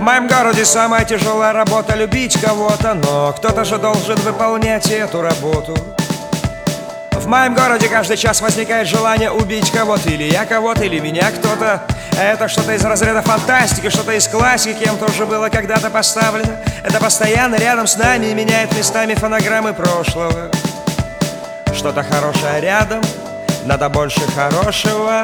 В моем городе самая тяжелая работа — любить кого-то, но кто-то же должен выполнять эту работу. В моем городе каждый час возникает желание убить кого-то. Или я кого-то, или меня кто-то. Это что-то из разряда фантастики, что-то из классики, кем тоже было когда-то поставлено. Это постоянно рядом с нами и меняет местами фонограммы прошлого. Что-то хорошее рядом, надо больше хорошего.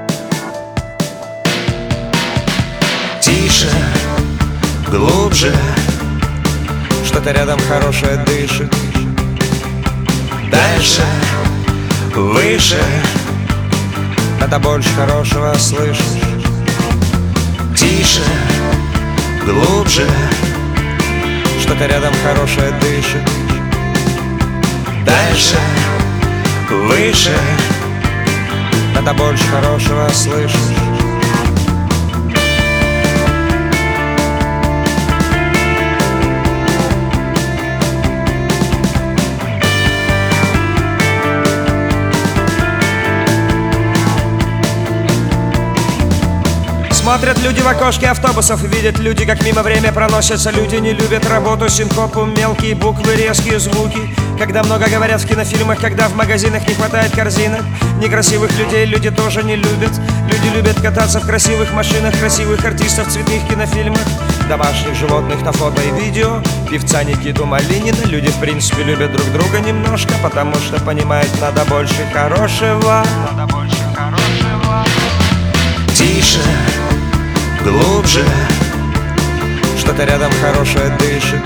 Тише, глубже, Что-то рядом хорошее дышит. дальше, выше, Надо больше хорошего слышать. тише, глубже, Что-то рядом хорошее дышит. дальше, выше, Надо больше хорошего слышать. Смотрят люди в окошке автобусов и видят люди, как мимо время проносятся. Люди не любят работу, синкопу, мелкие буквы, резкие звуки. Когда много говорят в кинофильмах, когда в магазинах не хватает корзинок. Некрасивых людей люди тоже не любят. Люди любят кататься в красивых машинах, красивых артистов в цветных кинофильмах, домашних животных на фото и видео, певца Никиту Малинина. Люди в принципе любят друг друга немножко, потому что понимают, надо больше хорошего. Надо больше хорошего. тише, глубже, Что-то рядом хорошее дышит.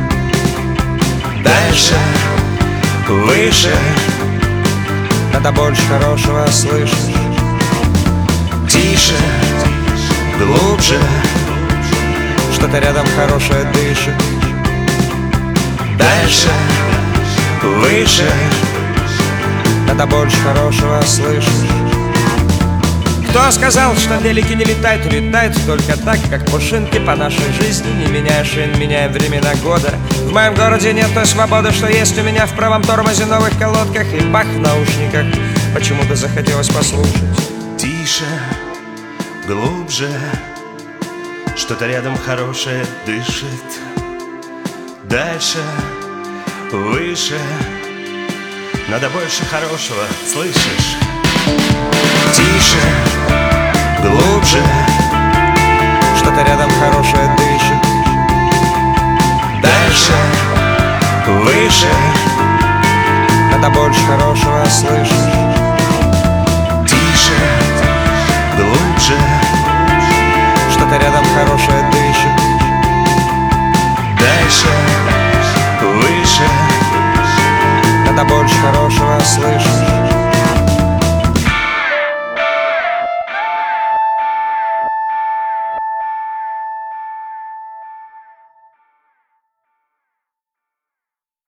дальше, выше, Надо больше хорошего слышать. тише, глубже, Что-то рядом хорошее дышит. дальше, выше, Надо больше хорошего слышать. Кто сказал, что велики не летают? Летают только так, как пушинки по нашей жизни. Не меняя шин, меняем времена года. В моем городе нет той свободы, что есть у меня в правом тормозе, новых колодках и бах в наушниках. Почему-то захотелось послушать. тише, глубже, что-то рядом хорошее дышит, дальше, выше, надо больше хорошего, слышишь? Тише, глубже, Что-то рядом хорошее дышит. дальше, выше, Надо больше хорошего слышать. тише, глубже, Что-то рядом хорошее дышит. дальше, выше, Надо больше хорошего слышать.